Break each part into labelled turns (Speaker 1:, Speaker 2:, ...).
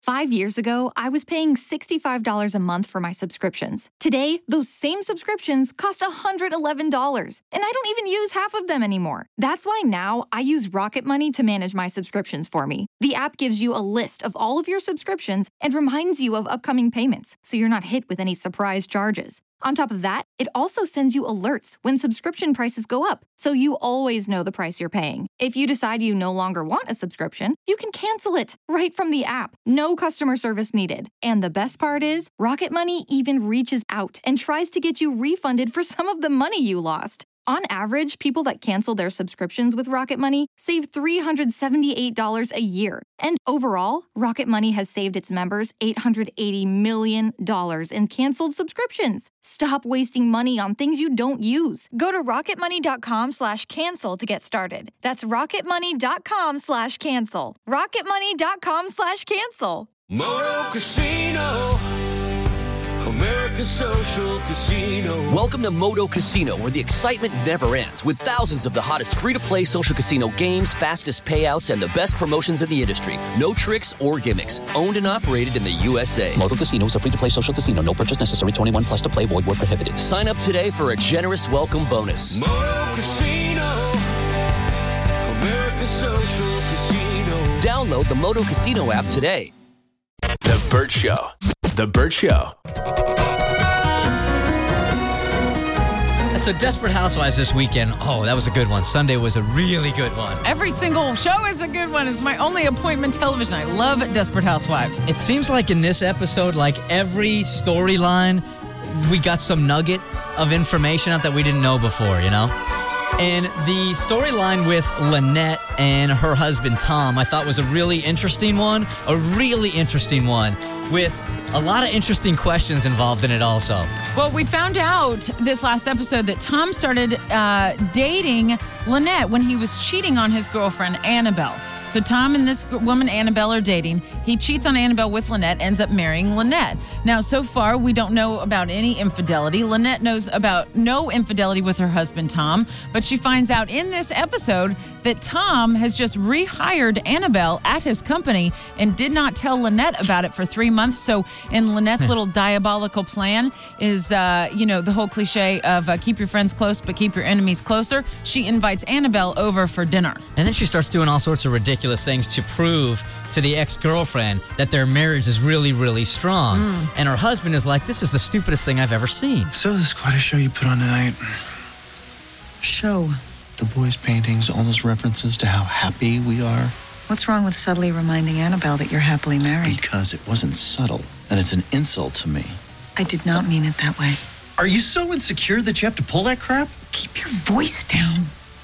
Speaker 1: 5 years ago, I was paying $65 a month for my subscriptions. Today, those same subscriptions cost $111, and I don't even use half of them anymore. That's why now I use Rocket Money to manage my subscriptions for me. The app gives you a list of all of your subscriptions and reminds you of upcoming payments, so you're not hit with any surprise charges. On top of that, it also sends you alerts when subscription prices go up, so you always know the price you're paying. If you decide you no longer want a subscription, you can cancel it right from the app. No customer service needed. And the best part is, Rocket Money even reaches out and tries to get you refunded for some of the money you lost. On average, people that cancel their subscriptions with Rocket Money save $378 a year. And overall, Rocket Money has saved its members $880 million in canceled subscriptions. Stop wasting money on things you don't use. Go to rocketmoney.com/cancel to get started. That's rocketmoney.com/cancel. rocketmoney.com/cancel.
Speaker 2: Moto Casino, American Social Casino.
Speaker 3: Welcome to Moto Casino, where the excitement never ends, with thousands of the hottest free-to-play social casino games, fastest payouts, and the best promotions in the industry. No tricks or gimmicks. Owned and operated in the USA.
Speaker 4: Moto Casino is a free-to-play social casino. No purchase necessary. 21 plus to play. Void where prohibited.
Speaker 3: Sign up today for a generous welcome bonus.
Speaker 2: Moto Casino, American Social Casino.
Speaker 3: Download the Moto Casino app today.
Speaker 5: The Burt Show. The Burt Show.
Speaker 6: So Desperate Housewives this weekend. Oh, that was a good one. Sunday was a really good one.
Speaker 7: Every single show is a good one. It's my only appointment television. I love Desperate Housewives.
Speaker 6: It seems like in this episode, like every storyline, we got some nugget of information out that we didn't know before, you know? And the storyline with Lynette and her husband, Tom, I thought was a really interesting one. With a lot of interesting questions involved in it also.
Speaker 7: Well, we found out this last episode that Tom started dating Lynette when he was cheating on his girlfriend, Annabelle. So Tom and this woman, Annabelle, are dating. He cheats on Annabelle with Lynette, ends up marrying Lynette. Now, so far, we don't know about any infidelity. Lynette knows about no infidelity with her husband, Tom. But she finds out in this episode that Tom has just rehired Annabelle at his company and did not tell Lynette about it for 3 months. So in Lynette's little diabolical plan is, the whole cliche of keep your friends close, but keep your enemies closer. She invites Annabelle over for dinner.
Speaker 6: And then she starts doing all sorts of ridiculous things to prove to the ex-girlfriend that their marriage is really, really strong. And her husband is like, this is the stupidest thing I've ever seen.
Speaker 8: So this is quite a show you put on tonight.
Speaker 9: Show?
Speaker 8: The boys' paintings, all those references to how happy we are.
Speaker 9: What's wrong with subtly reminding Annabelle that you're happily married?
Speaker 8: Because it wasn't subtle, and it's an insult to me.
Speaker 9: I did not mean it that way.
Speaker 8: Are you so insecure that you have to pull that crap?
Speaker 9: Keep your voice down.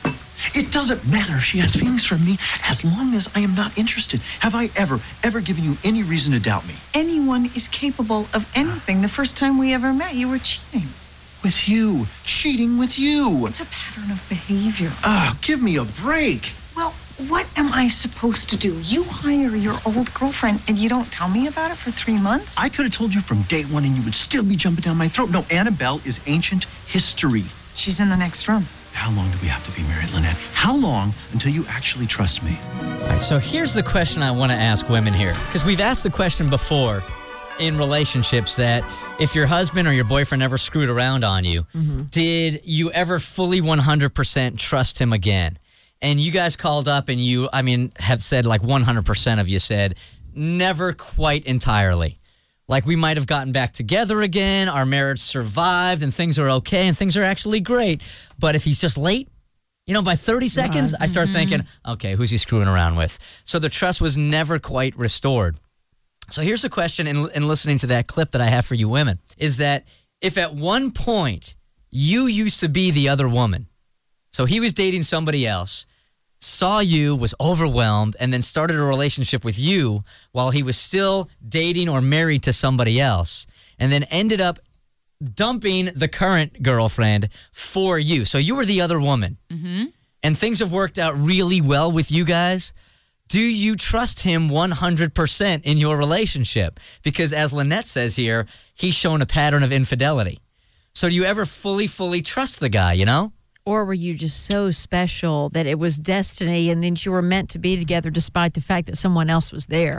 Speaker 8: It doesn't matter if she has feelings for me as long as I am not interested. Have I ever given you any reason to doubt me?
Speaker 9: Anyone is capable of anything. The first time we ever met, you were cheating.
Speaker 8: With you. Cheating with you.
Speaker 9: It's a pattern of behavior.
Speaker 8: Give me a break.
Speaker 9: Well, what am I supposed to do? You hire your old girlfriend and you don't tell me about it for 3 months?
Speaker 8: I could have told you from day one and you would still be jumping down my throat. No, Annabelle is ancient history.
Speaker 9: She's in the next room.
Speaker 8: How long do we have to be married, Lynette? How long until you actually trust me?
Speaker 6: All right, so here's the question I want to ask women here. Because we've asked the question before in relationships that if your husband or your boyfriend ever screwed around on you, did you ever fully 100% trust him again? And you guys called up and have said like 100% of you said, never quite entirely. Like we might have gotten back together again, our marriage survived, and things are okay, and things are actually great. But if he's just late, by 30 seconds, I start thinking, okay, who's he screwing around with? So the trust was never quite restored. So here's the question in listening to that clip that I have for you women, is that if at one point you used to be the other woman, so he was dating somebody else, saw you, was overwhelmed, and then started a relationship with you while he was still dating or married to somebody else, and then ended up dumping the current girlfriend for you. So you were the other woman, and things have worked out really well with you guys. Do you trust him 100% in your relationship? Because as Lynette says here, he's shown a pattern of infidelity. So do you ever fully trust the guy,
Speaker 10: Or were you just so special that it was destiny and then you were meant to be together despite the fact that someone else was there?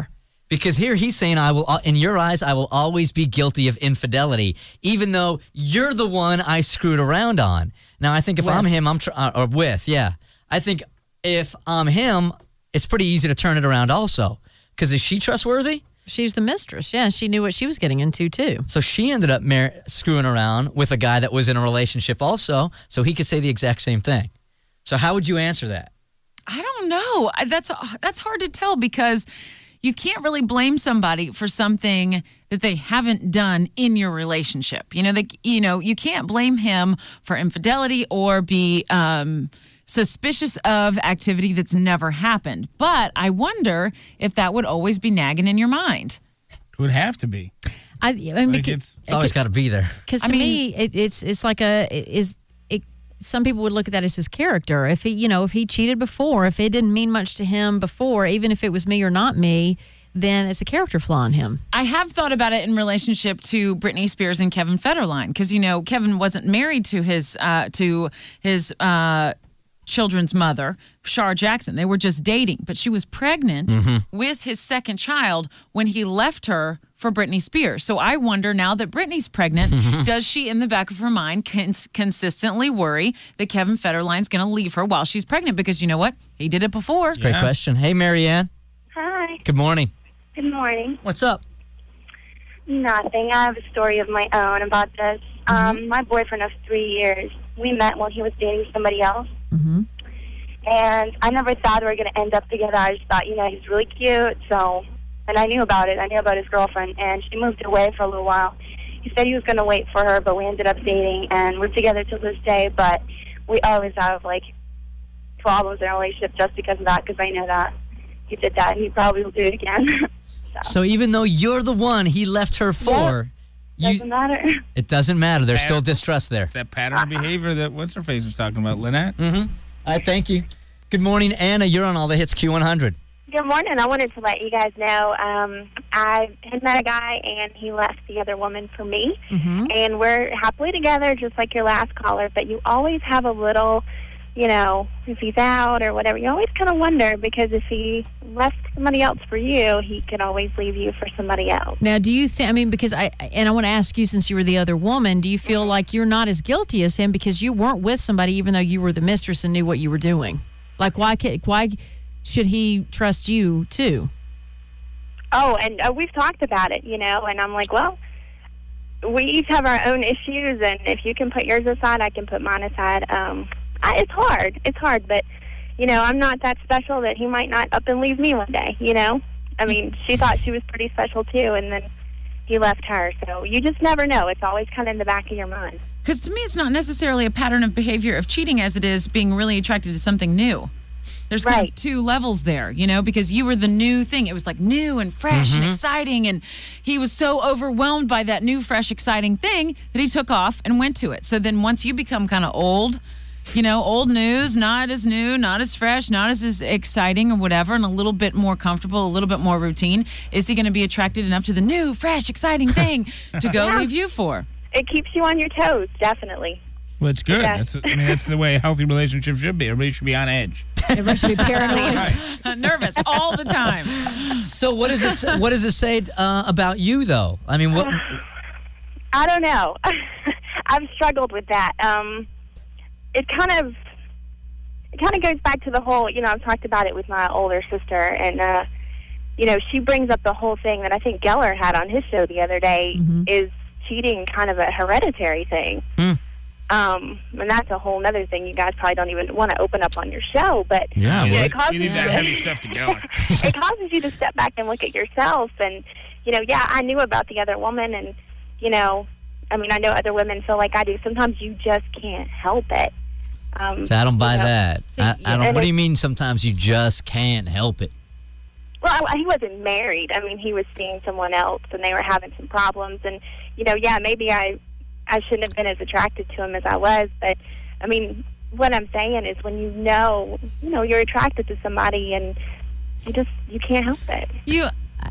Speaker 6: Because here he's saying, in your eyes, I will always be guilty of infidelity, even though you're the one I screwed around on. Now, I think if I'm him, I think if I'm him, it's pretty easy to turn it around also. Because is she trustworthy?
Speaker 10: She's the mistress. Yeah, she knew what she was getting into, too.
Speaker 6: So she ended up screwing around with a guy that was in a relationship also, so he could say the exact same thing. So how would you answer that?
Speaker 7: I don't know. That's hard to tell because you can't really blame somebody for something that they haven't done in your relationship. You can't blame him for infidelity or be suspicious of activity that's never happened. But I wonder if that would always be nagging in your mind.
Speaker 11: It would have to be.
Speaker 10: I mean,
Speaker 6: it's always got to be there.
Speaker 10: Because to me, it's like some people would look at that as his character. If he cheated before, if it didn't mean much to him before, even if it was me or not me, then it's a character flaw in him.
Speaker 7: I have thought about it in relationship to Britney Spears and Kevin Federline because Kevin wasn't married to his children's mother, Shar Jackson. They were just dating, but she was pregnant with his second child when he left her for Britney Spears. So I wonder now that Britney's pregnant, does she in the back of her mind consistently worry that Kevin Federline's going to leave her while she's pregnant? Because you know what? He did it before.
Speaker 6: That's a great question. Hey, Marianne.
Speaker 12: Hi.
Speaker 6: Good morning.
Speaker 12: Good morning.
Speaker 6: What's up?
Speaker 12: Nothing. I have a story of my own about this. My boyfriend of 3 years, we met when he was dating somebody else. And I never thought we were going to end up together. I just thought, he's really cute. And I knew about it. I knew about his girlfriend. And she moved away for a little while. He said he was going to wait for her, but we ended up dating. And we're together till this day. But we always have, problems in our relationship just because of that. Because I know that he did that. And he probably will do it again.
Speaker 6: So even though you're the one he left her for...
Speaker 12: Doesn't matter.
Speaker 6: It doesn't matter. There's still distrust there.
Speaker 11: That pattern of behavior that what's-her-face was talking about, Lynette.
Speaker 6: All right, thank you. Good morning, Anna. You're on All the Hits Q100.
Speaker 12: Good morning. I wanted to let you guys know I had met a guy, and he left the other woman for me. And we're happily together, just like your last caller, but you always have a little, if he's out or whatever, you always kind of wonder, because if he left somebody else for you, he could always leave you for somebody else.
Speaker 10: Now, do you think, because I want to ask you, since you were the other woman, do you feel like you're not as guilty as him because you weren't with somebody even though you were the mistress and knew what you were doing? Like, why should he trust you too?
Speaker 12: Oh, and we've talked about it, and I'm like, well, we each have our own issues, and if you can put yours aside, I can put mine aside. It's hard, but, I'm not that special that he might not up and leave me one day, I mean, she thought she was pretty special too, and then he left her, so you just never know. It's always kind of in the back of your mind.
Speaker 7: Because to me, it's not necessarily a pattern of behavior of cheating as it is being really attracted to something new. There's kind of two levels there, because you were the new thing. It was like new and fresh and exciting, and he was so overwhelmed by that new, fresh, exciting thing that he took off and went to it. So then once you become kind of old, old news, not as new, not as fresh, not as exciting or whatever, and a little bit more comfortable, a little bit more routine, is he going to be attracted enough to the new, fresh, exciting thing to go leave you for?
Speaker 12: It keeps you on your toes, definitely.
Speaker 11: Well, it's good.
Speaker 12: Yeah.
Speaker 11: That's the way a healthy relationship should be. Everybody should be on edge.
Speaker 10: Everybody should be paranoid.
Speaker 7: Nervous all the time.
Speaker 6: So what does it say about you, though? I mean, what?
Speaker 12: I don't know. I've struggled with that. It kind of goes back to the whole, I've talked about it with my older sister, and, she brings up the whole thing that I think Geller had on his show the other day, is cheating kind of a hereditary thing. And that's a whole other thing you guys probably don't even want to open up on your show, but it causes
Speaker 11: you leave that heavy stuff to Geller.
Speaker 12: It causes you to step back and look at yourself, and, I knew about the other woman, and, I know other women feel like I do. Sometimes you just can't help it.
Speaker 6: So I don't buy that. I don't. What do you mean sometimes you just can't help it?
Speaker 12: Well, he wasn't married. He was seeing someone else, and they were having some problems. And, maybe I shouldn't have been as attracted to him as I was. But, what I'm saying is when you're attracted to somebody and you can't help it.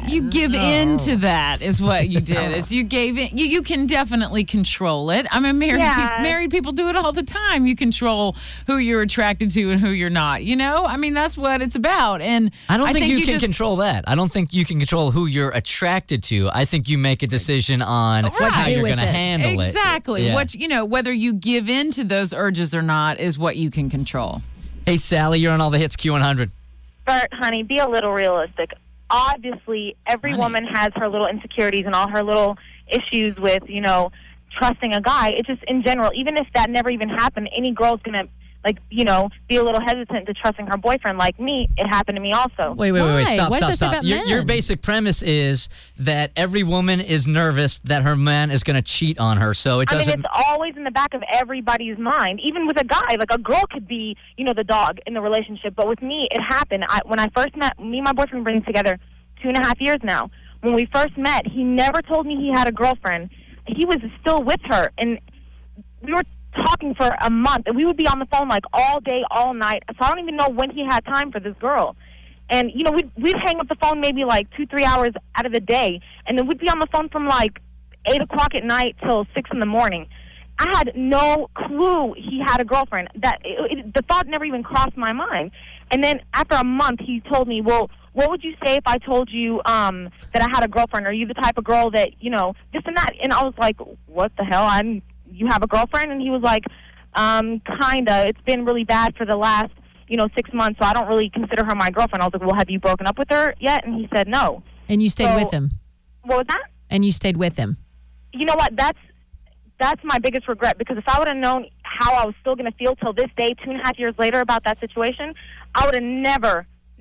Speaker 7: You give in to that is what you did. Is you gave in. You can definitely control it. I mean, married people do it all the time. You control who you're attracted to and who you're not. You know, I mean, that's what it's about. And
Speaker 6: I don't think you can control that. I don't think you can control who you're attracted to. I think you make a decision on how you're going to handle it.
Speaker 7: Exactly.
Speaker 6: Yeah.
Speaker 7: What whether you give in to those urges or not is what you can control.
Speaker 6: Hey, Sally, you're on all the hits Q100.
Speaker 12: Bert, honey, be a little realistic. Obviously, every woman has her little insecurities and all her little issues with, trusting a guy. It's just in general, even if that never even happened, any girl's going to, be a little hesitant to trusting her boyfriend. Like me, it happened to me also.
Speaker 6: Wait. Stop. Your basic premise is that every woman is nervous that her man is going to cheat on her, so it doesn't...
Speaker 12: I mean, it's always in the back of everybody's mind. Even with a guy, like a girl could be, the dog in the relationship, but with me, it happened. When I first met, me and my boyfriend been together 2.5 years now. When we first met, he never told me he had a girlfriend. He was still with her, and we were talking for a month, and we would be on the phone like all day, all night. So I don't even know when he had time for this girl. And, we'd hang up the phone maybe like 2-3 hours out of the day, and then we'd be on the phone from like 8 o'clock at night till 6 in the morning. I had no clue he had a girlfriend. The thought never even crossed my mind. And then after a month, he told me, well, what would you say if I told you that I had a girlfriend? Are you the type of girl that, this and that? And I was like, what the hell? You have a girlfriend? And he was like, kinda. It's been really bad for the last, 6 months, so I don't really consider her my girlfriend. I was like, well, have you broken up with her yet? And he said no.
Speaker 10: And you stayed with him?
Speaker 12: What was that?
Speaker 10: And you stayed with him? You
Speaker 12: know what? That's my biggest regret, because if I would have known how I was still going to feel till this day, 2.5 years later, about that situation, I would have never,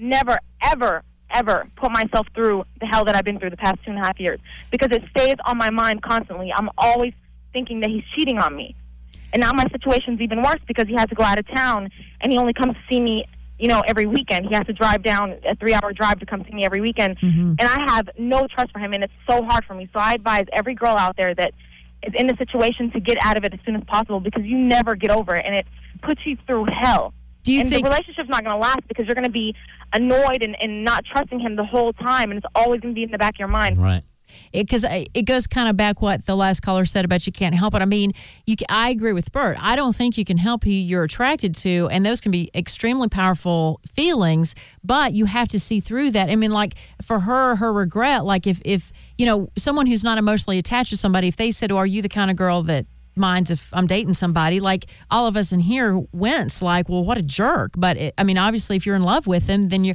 Speaker 12: ever put myself through the hell that I've been through the past 2.5 years, because it stays on my mind constantly. I'm always thinking that he's cheating on me. And now my situation's even worse because he has to go out of town, and he only comes to see me, every weekend. He has to drive down a 3-hour drive to come see me every weekend. Mm-hmm. And I have no trust for him, and it's so hard for me. So I advise every girl out there that is in the situation to get out of it as soon as possible, because you never get over it, and it puts you through hell.
Speaker 10: Do you think
Speaker 12: the relationship's not going to last, because you're going to be annoyed and not trusting him the whole time, and it's always going to be in the back of your mind.
Speaker 6: Right.
Speaker 10: Because it goes kind of back what the last caller said about you can't help it. I mean, I agree with Bert. I don't think you can help who you're attracted to, and those can be extremely powerful feelings, but you have to see through that. I mean, like for her regret, like if someone who's not emotionally attached to somebody, if they said, oh, are you the kind of girl that minds if I'm dating somebody, like all of us in here wince, like, well, what a jerk. But obviously, if you're in love with them, then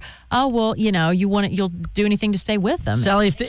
Speaker 10: you'll do anything to stay with them.
Speaker 6: Sally, if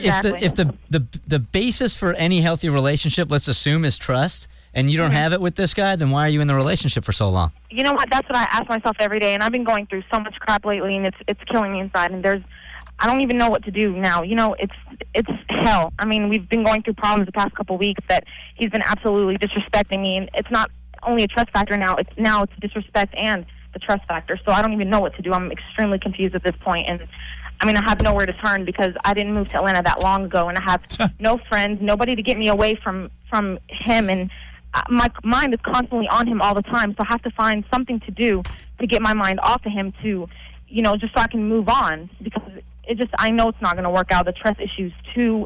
Speaker 6: the basis for any healthy relationship, let's assume, is trust, and you don't have it with this guy, then why are you in the relationship for so long?
Speaker 12: You know what? That's what I ask myself every day, and I've been going through so much crap lately, and it's killing me inside. And I don't even know what to do now. It's hell. I mean, we've been going through problems the past couple of weeks that he's been absolutely disrespecting me, and it's not only a trust factor now. It's disrespect and the trust factor. So I don't even know what to do. I'm extremely confused at this point, and I have nowhere to turn, because I didn't move to Atlanta that long ago, and I have no friends, nobody to get me away from him, and my mind is constantly on him all the time. So I have to find something to do to get my mind off of him, to just so I can move on, because I know it's not going to work out. The trust issue's too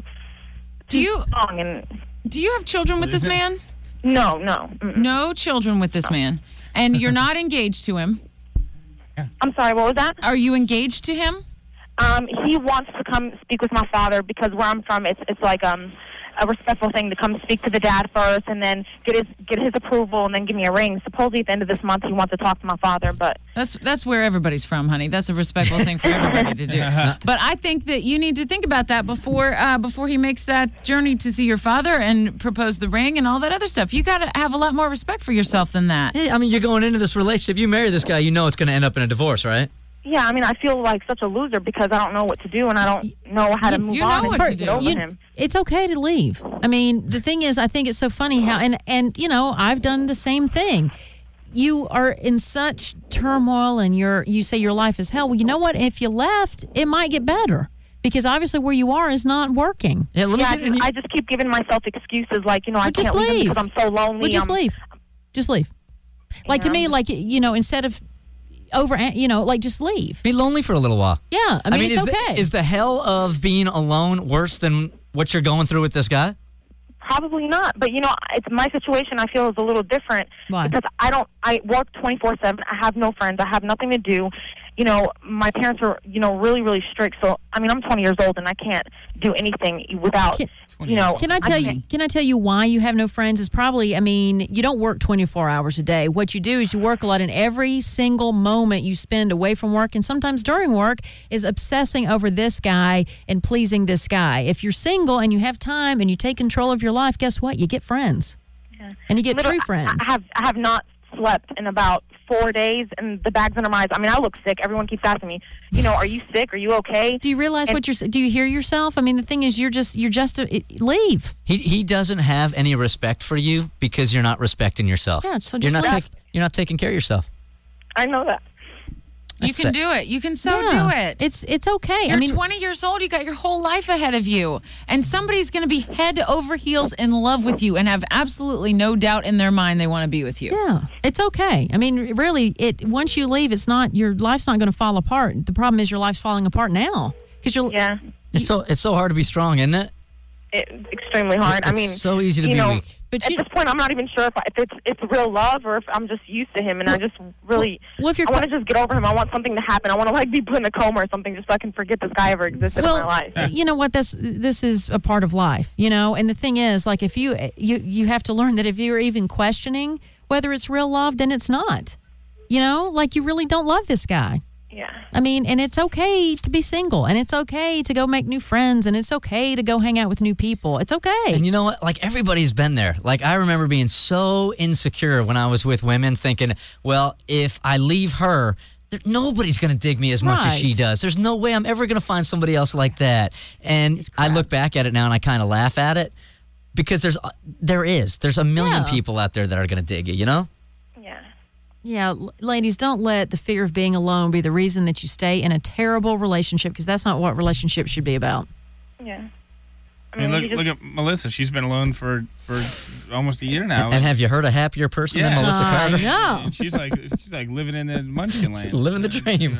Speaker 12: strong. And
Speaker 7: do you have children with this man?
Speaker 12: No.
Speaker 7: No children with this man. And you're not engaged to him?
Speaker 12: I'm sorry, what was that?
Speaker 7: Are you engaged to him?
Speaker 12: He wants to come speak with my father, because where I'm from, it's like a respectful thing to come speak to the dad first, and then get his approval, and then give me a ring. Supposedly at the end of this month, he wants to talk to my father, but
Speaker 7: that's where everybody's from, honey. That's a respectful thing for everybody to do. But I think that you need to think about that before he makes that journey to see your father and propose the ring and all that other stuff. You got to have a lot more respect for yourself than that.
Speaker 6: Hey, you're going into this relationship. You marry this guy, it's going to end up in a divorce, right?
Speaker 12: Yeah, I feel like such a loser, because I don't know what to do, and I don't know how to move on and get over him.
Speaker 10: It's okay to leave. The thing is, I think it's so funny how, and I've done the same thing. You are in such turmoil, and you say your life is hell. Well, you know what? If you left, it might get better, because obviously where you are is not working.
Speaker 6: Yeah,
Speaker 12: I just keep giving myself excuses, like, I can't leave him because I'm so lonely.
Speaker 10: Well, just leave. Just leave. Like, to me, like, instead of like just leave.
Speaker 6: Be lonely for a little while.
Speaker 10: Yeah, I mean it's okay.
Speaker 6: Is the hell of being alone worse than what you're going through with this guy?
Speaker 13: Probably not, but it's my situation. I feel is a little different.
Speaker 10: Why?
Speaker 13: Because I work 24/7. I have no friends. I have nothing to do. My parents are really, really strict. So I'm 20 years old and I can't do anything without.
Speaker 10: Can I tell you why you have no friends? Is probably, you don't work 24 hours a day. What you do is you work a lot, and every single moment you spend away from work and sometimes during work is obsessing over this guy and pleasing this guy. If you're single and you have time and you take control of your life, guess what? You get friends. Yeah. And you get true friends.
Speaker 13: I have not slept in about 4 days, and the bag's under my eyes. I look sick. Everyone keeps asking me, are you sick? Are you okay?
Speaker 10: Do you realize do you hear yourself? The thing is, you're just leave.
Speaker 6: He doesn't have any respect for you because you're not respecting yourself.
Speaker 10: Yeah, so just leave.
Speaker 6: You're not taking care of yourself.
Speaker 13: I know that.
Speaker 7: You can do it. You can do it.
Speaker 10: It's okay.
Speaker 7: You're 20 years old. You got your whole life ahead of you. And somebody's going to be head over heels in love with you and have absolutely no doubt in their mind they want to be with you.
Speaker 10: Yeah, it's okay. Really, once you leave, your life's not going to fall apart. The problem is your life's falling apart now.
Speaker 13: Yeah.
Speaker 6: It's so hard to be strong, isn't it?
Speaker 13: Extremely hard.
Speaker 6: It's so easy to be weak.
Speaker 13: But at this point, I'm not even sure if it's real love or if I'm just used to him, and I just really I want to just get over him. I want something to happen. I want to be put in a coma or something just so I can forget this guy ever existed in my life.
Speaker 10: You know what? This is a part of life, And the thing is, if you have to learn that if you're even questioning whether it's real love, then it's not. You really don't love this guy.
Speaker 13: Yeah.
Speaker 10: And it's okay to be single, and it's okay to go make new friends, and it's okay to go hang out with new people. It's okay.
Speaker 6: And you know what? Everybody's been there. I remember being so insecure when I was with women, thinking, well, if I leave her, nobody's going to dig me as much as she does. There's no way I'm ever going to find somebody else like that. And I look back at it now and I kind of laugh at it because there's a million people out there that are going to dig you,
Speaker 13: Yeah.
Speaker 10: Yeah, ladies, don't let the fear of being alone be the reason that you stay in a terrible relationship, because that's not what relationships should be about.
Speaker 13: Yeah.
Speaker 11: Look at Melissa. She's been alone for almost a year now.
Speaker 6: And have you heard a happier person than Melissa Carter?
Speaker 10: No.
Speaker 11: She's like living in the Munchkin land.
Speaker 6: Living the dream.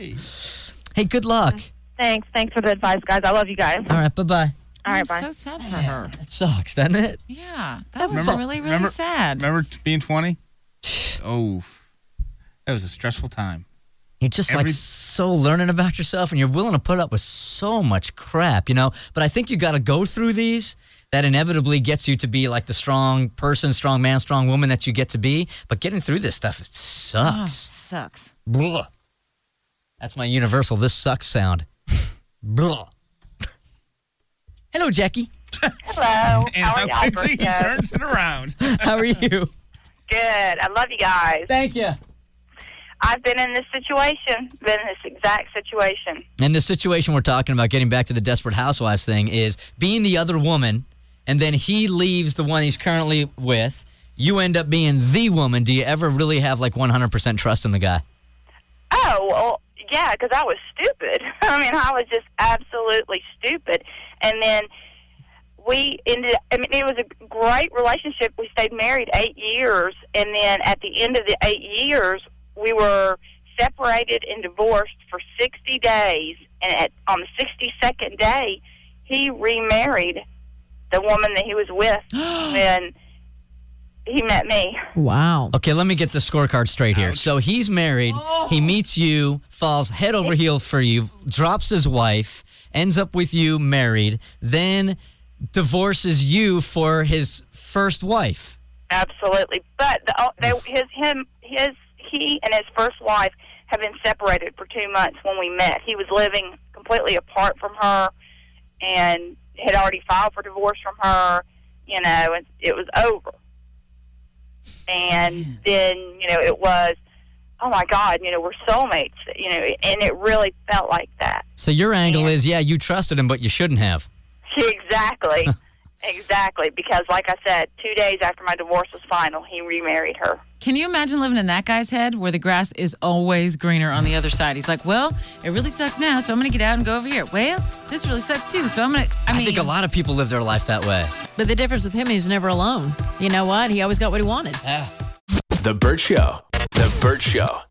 Speaker 6: Hey, good luck.
Speaker 13: Thanks for the advice, guys. I love you guys.
Speaker 6: All right, bye-bye.
Speaker 13: All right, bye.
Speaker 7: I'm so sad for her.
Speaker 6: It sucks, doesn't it?
Speaker 7: Yeah, that was really, really sad.
Speaker 11: Remember being 20? Oh, that was a stressful time.
Speaker 6: You're just so learning about yourself, and you're willing to put up with so much crap, But I think you got to go through these. That inevitably gets you to be the strong person, strong man, strong woman that you get to be. But getting through this stuff, it sucks.
Speaker 7: Oh, sucks.
Speaker 6: Blah. That's my universal "this sucks" sound. Blah. Hello, Jackie.
Speaker 12: Hello.
Speaker 11: And
Speaker 12: how are y'all?
Speaker 11: quickly he turns it around.
Speaker 6: How are you?
Speaker 12: Good. I love you guys.
Speaker 6: Thank you.
Speaker 12: I've been in this exact situation.
Speaker 6: And the situation we're talking about, getting back to the Desperate Housewives thing, is being the other woman, and then he leaves the one he's currently with. You end up being the woman. Do you ever really have 100% trust in the guy?
Speaker 12: Oh, well, yeah, because I was stupid. I was just absolutely stupid. And then we ended it was a great relationship. We stayed married 8 years, and then at the end of the 8 years, we were separated and divorced for 60 days, and on the 62nd day, he remarried the woman that he was with when he met me.
Speaker 10: Wow.
Speaker 6: Okay, let me get the scorecard straight here. So he's married, he meets you, falls head over heels for you, drops his wife, ends up with you married, then divorces you for his first wife.
Speaker 12: Absolutely. But he and his first wife have been separated for 2 months when we met. He was living completely apart from her and had already filed for divorce from her, and it was over. And then, it was, oh my God, we're soulmates, and it really felt like that.
Speaker 6: So your angle is, you trusted him, but you shouldn't have.
Speaker 12: Exactly. Exactly. Because like I said, 2 days after my divorce was final, he remarried her.
Speaker 7: Can you imagine living in that guy's head where the grass is always greener on the other side? He's like, well, it really sucks now, so I'm going to get out and go over here. Well, this really sucks too, so I'm going to,
Speaker 6: I think a lot of people live their life that way.
Speaker 10: But the difference with him, he was never alone. You know what? He always got what he wanted.
Speaker 5: The Burt Show. The Burt Show.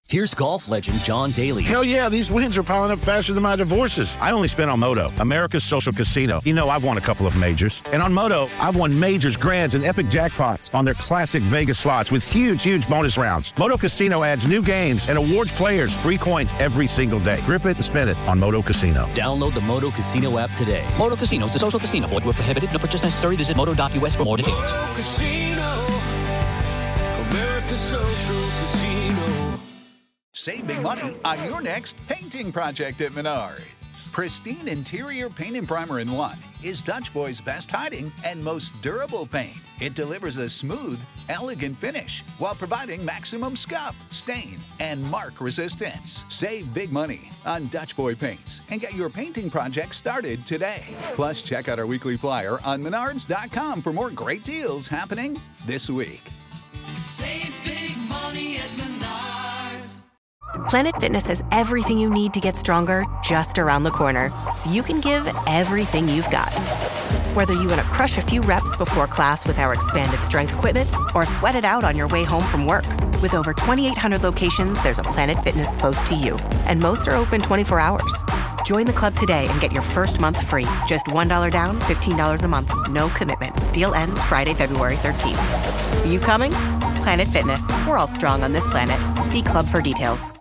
Speaker 3: Here's golf legend John Daly.
Speaker 14: Hell yeah, these wins are piling up faster than my divorces. I only spent on Moto, America's social casino. You know, I've won a couple of majors. And on Moto, I've won majors, grands, and epic jackpots on their classic Vegas slots with huge bonus rounds. Moto Casino adds new games and awards players free coins every single day. Grip it and spin it on Moto Casino.
Speaker 3: Download the Moto Casino app today.
Speaker 4: Moto Casino is a social casino. Void where prohibited. No purchase necessary. Visit moto.us for more details.
Speaker 2: Moto Casino, America's social casino.
Speaker 15: Save big money on your next painting project at Menards. Pristine interior paint and primer in one is Dutch Boy's best hiding and most durable paint. It delivers a smooth, elegant finish while providing maximum scuff, stain, and mark resistance. Save big money on Dutch Boy paints and get your painting project started today. Plus, check out our weekly flyer on Menards.com for more great deals happening this week.
Speaker 2: Save big money at Menards.
Speaker 16: Planet Fitness has everything you need to get stronger just around the corner, so you can give everything you've got. Whether you want to crush a few reps before class with our expanded strength equipment or sweat it out on your way home from work. With over 2,800 locations, there's a Planet Fitness close to you, and most are open 24 hours. Join the club today and get your first month free. Just $1 down, $15 a month. No commitment. Deal ends Friday, February 13th. Are you coming? Planet Fitness. We're all strong on this planet. See club for details.